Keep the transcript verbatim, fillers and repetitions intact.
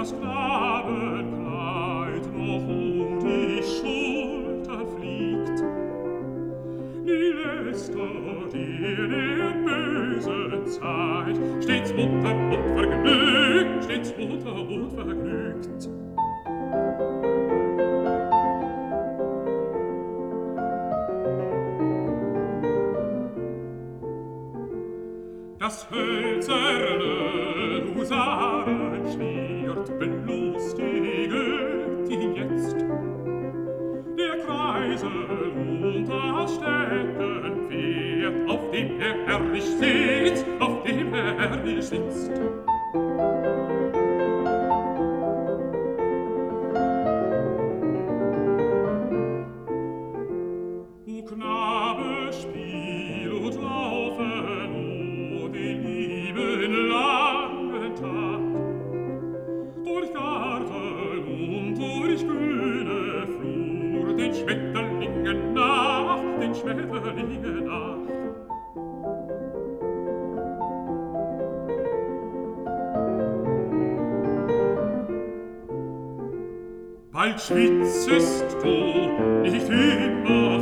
das Knabenkleid noch um die Schulter fliegt. Nie lässt er dir der bösen Zeit stets munter und vergnügt, stets munter und vergnügt. Das hölzerne Husarenschwert belustiget ihn jetzt. Der Kreisel und das Steckenpferd, auf dem er herrlich sitzt, auf dem er herrlich sitzt. O Knabe, spiel und laufe nur den lieben langen Tag, durch Garten und durch grüne Flur, den Schmetterlingen nach, den Schmetterlingen nach. Bald schwitzest du nicht immer